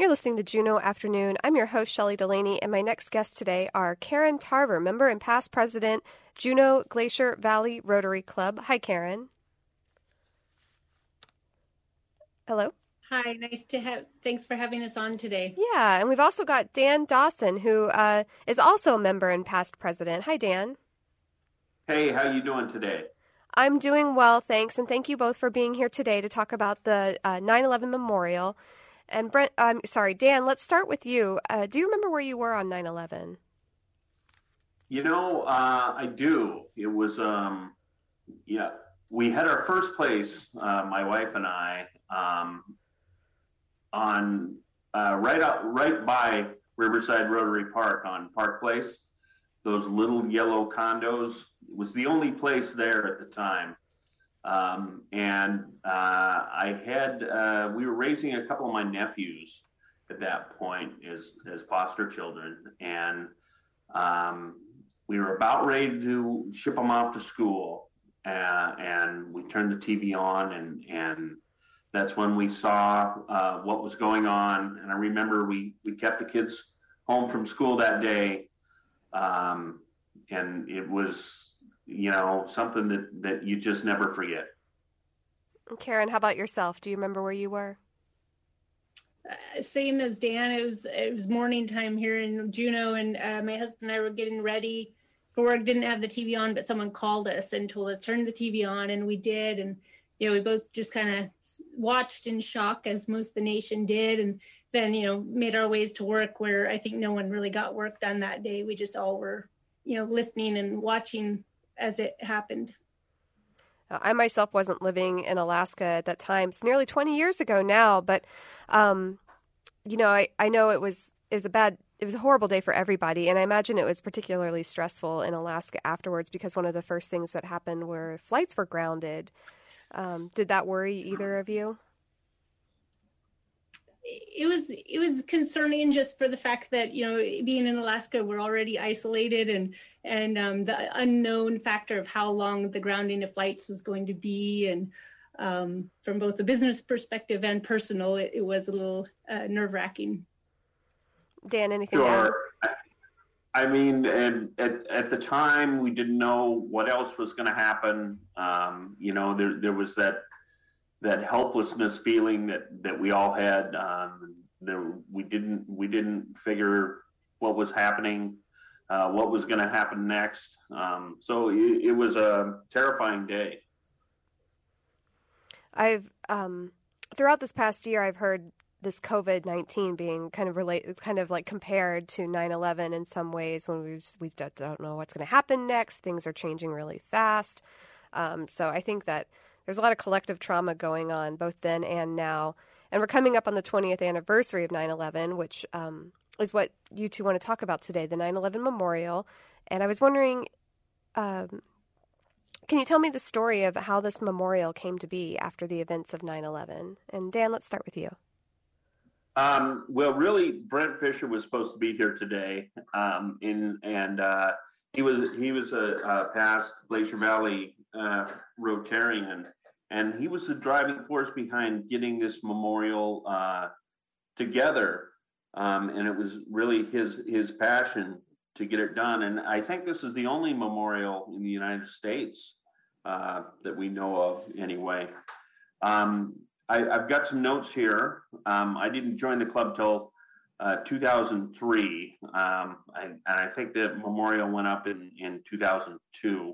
You're listening to Juneau Afternoon. I'm your host, Shelley Delaney, and my next guests today are Karen Tarver, member and past president, Juneau Glacier Valley Rotary Club. Hi, Karen. Hello. Hi, thanks for having us on today. Yeah, and we've also got Dan Dawson, who is also a member and past president. Hi, Dan. Hey, how you doing today? I'm doing well, thanks, and thank you both for being here today to talk about the 9/11 Memorial. And Dan, let's start with you. Do you remember where you were on 9/11? I do. It was, we had our first place, my wife and I, on right by Riverside Rotary Park on Park Place. Those little yellow condos. It was the only place there at the time. We were raising a couple of my nephews at that point as foster children. And we were about ready to ship them off to school. And we turned the TV on and that's when we saw what was going on. And I remember we kept the kids home from school that day. And it was, something that you just never forget. Karen, how about yourself? Do you remember where you were? Same as Dan. It was morning time here in Juneau, and my husband and I were getting ready for work. Didn't have the TV on, but someone called us and told us turn the TV on, and we did. And we both just kind of watched in shock, as most of the nation did, and then made our ways to work, where I think no one really got work done that day. We just all were listening and watching as it happened. I myself wasn't living in Alaska at that time. It's nearly 20 years ago now, but I know it was a horrible day for everybody, and I imagine it was particularly stressful in Alaska afterwards because one of the first things that happened were flights were grounded. Did that worry either of you? It was concerning just for the fact that being in Alaska, we're already isolated, and the unknown factor of how long the grounding of flights was going to be, and from both the business perspective and personal, it was a little nerve-wracking. Dan, anything? Sure. I mean, and at the time, we didn't know what else was going to happen. There was that helplessness feeling that we all had. We didn't figure what was happening, what was going to happen next. So it was a terrifying day. I've throughout this past year, I've heard this COVID-19 being kind of like compared to 9/11 in some ways, when we don't know what's going to happen next. Things are changing really fast. So I think that there's a lot of collective trauma going on both then and now. And we're coming up on the 20th anniversary of 9/11, which is what you two want to talk about today, the 9/11 Memorial. And I was wondering, can you tell me the story of how this memorial came to be after the events of 9/11? And Dan, let's start with you. Well, really, Brent Fisher was supposed to be here today, he was a past Glacier Valley Rotarian, and he was the driving force behind getting this memorial together, and it was really his passion to get it done. And I think this is the only memorial in the United States that we know of, anyway. I've got some notes here. I didn't join the club till 2003, and I think the memorial went up in 2002.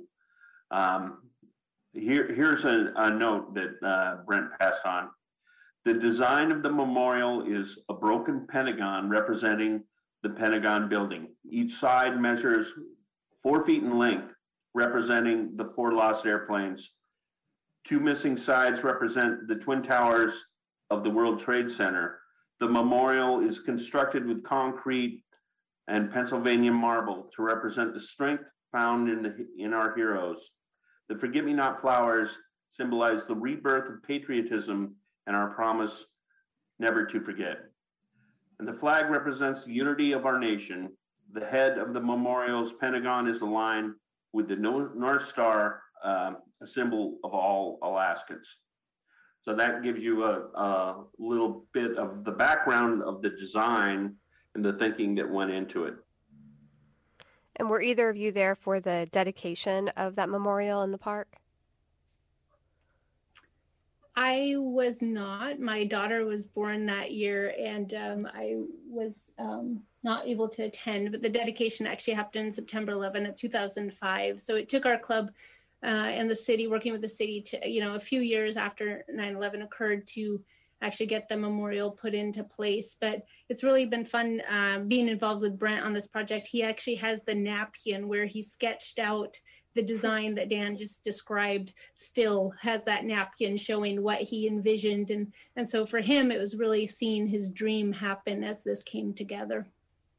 Here's a note that Brent passed on. The design of the memorial is a broken pentagon representing the Pentagon building. Each side measures 4 feet in length, representing the 4 lost airplanes. 2 missing sides represent the Twin Towers of the World Trade Center. The memorial is constructed with concrete and Pennsylvania marble to represent the strength found in our heroes. The forget-me-not flowers symbolize the rebirth of patriotism and our promise never to forget. And the flag represents the unity of our nation. The head of the memorial's pentagon is aligned with the North Star, a symbol of all Alaskans. So that gives you a little bit of the background of the design and the thinking that went into it. And were either of you there for the dedication of that memorial in the park? I was not. My daughter was born that year, and I was not able to attend, but the dedication actually happened September 11th of 2005. So it took our club and the city, working with the city, to, a few years after 9/11 occurred, to actually get the memorial put into place. But it's really been fun being involved with Brent on this project. He actually has the napkin where he sketched out the design that Dan just described, still has that napkin showing what he envisioned. And so for him, it was really seeing his dream happen as this came together.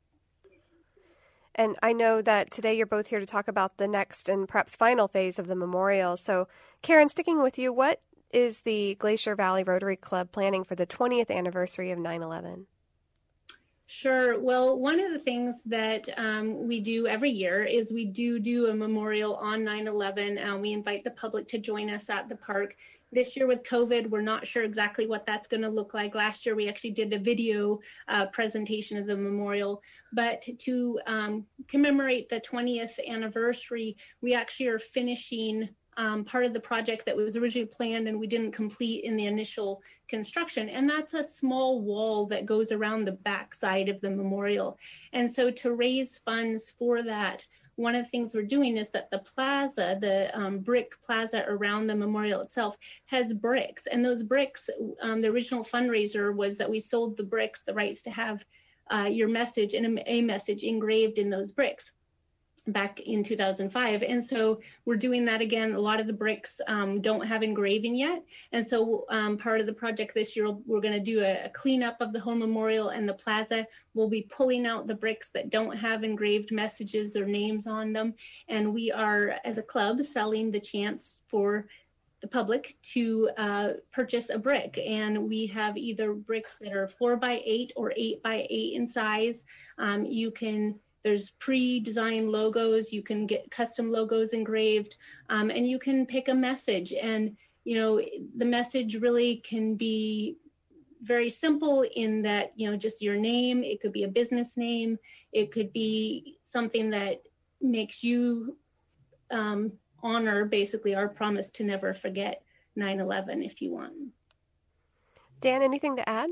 And I know that today you're both here to talk about the next and perhaps final phase of the memorial. So, Karen, sticking with you, what is the Glacier Valley Rotary Club planning for the 20th anniversary of 9/11? Sure. Well, one of the things that we do every year is we do a memorial on 9/11, and we invite the public to join us at the park. This year with COVID, we're not sure exactly what that's going to look like. Last year, we actually did a video presentation of the memorial. But to commemorate the 20th anniversary, we actually are finishing part of the project that was originally planned and we didn't complete in the initial construction. And that's a small wall that goes around the back side of the memorial. And so to raise funds for that, one of the things we're doing is that the plaza, the brick plaza around the memorial itself, has bricks. And those bricks, the original fundraiser was that we sold the bricks, the rights to have your message and a message engraved in those bricks back in 2005. And so we're doing that again. A lot of the bricks don't have engraving yet. And so part of the project this year, we're going to do a cleanup of the whole memorial and the plaza. We'll be pulling out the bricks that don't have engraved messages or names on them. And we are, as a club, selling the chance for the public to purchase a brick. And we have either bricks that are 4x8 or 8x8 in size. There's pre-designed logos, you can get custom logos engraved, and you can pick a message. And, the message really can be very simple in that, just your name. It could be a business name. It could be something that makes you honor, basically, our promise to never forget 9/11 if you want. Dan, anything to add?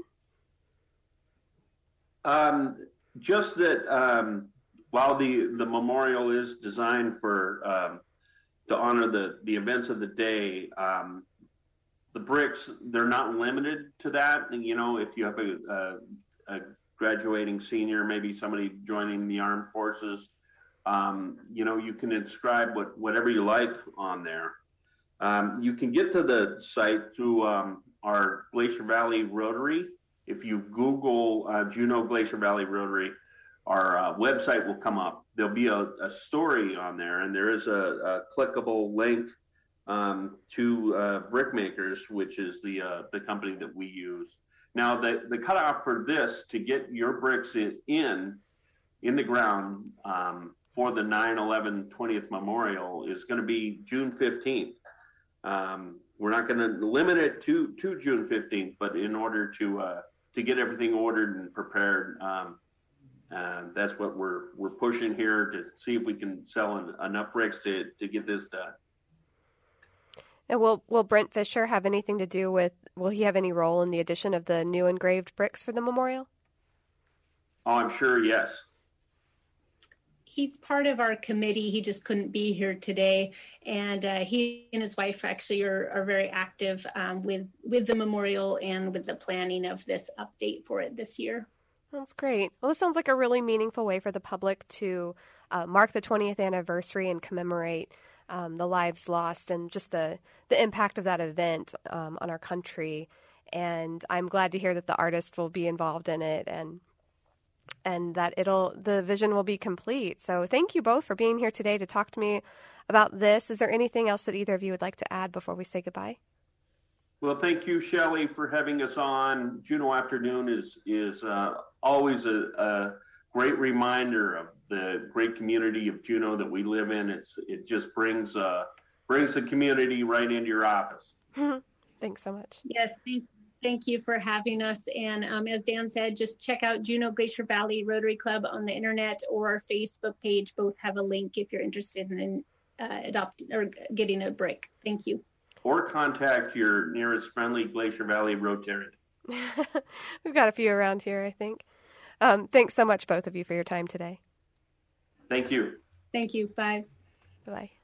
Just that while the memorial is designed for to honor the events of the day, the bricks, they're not limited to that. And, if you have a graduating senior, maybe somebody joining the armed forces, you can inscribe whatever you like on there. You can get to the site through our Glacier Valley Rotary. If you Google Juneau Glacier Valley Rotary, our website will come up. There'll be a story on there, and there is a clickable link to Brickmakers, which is the company that we use. Now, the cutoff for this to get your bricks in the ground for the 9/11 20th Memorial is going to be June 15th. We're not going to limit it to June 15th, but in order to get everything ordered and prepared, that's what we're pushing here to see if we can sell enough bricks to get this done. And will Brent Fisher have anything to do with, will he have any role in the addition of the new engraved bricks for the memorial? Oh, I'm sure, yes. He's part of our committee. He just couldn't be here today. And he and his wife actually are very active with the memorial and with the planning of this update for it this year. That's great. Well, this sounds like a really meaningful way for the public to mark the 20th anniversary and commemorate the lives lost and just the impact of that event on our country. And I'm glad to hear that the artist will be involved in it and that the vision will be complete. So thank you both for being here today to talk to me about this. Is there anything else that either of you would like to add before we say goodbye? Well, thank you, Shelley, for having us on. Juneau Afternoon is always a great reminder of the great community of Juneau that we live in. It just brings the community right into your office. Thanks so much. Yes, thank you for having us. And as Dan said, just check out Juneau Glacier Valley Rotary Club on the internet or our Facebook page. Both have a link if you're interested in adopting or getting a brick. Thank you. Or contact your nearest friendly Glacier Valley Rotarian. We've got a few around here, I think. Thanks so much, both of you, for your time today. Thank you. Thank you. Bye. Bye-bye.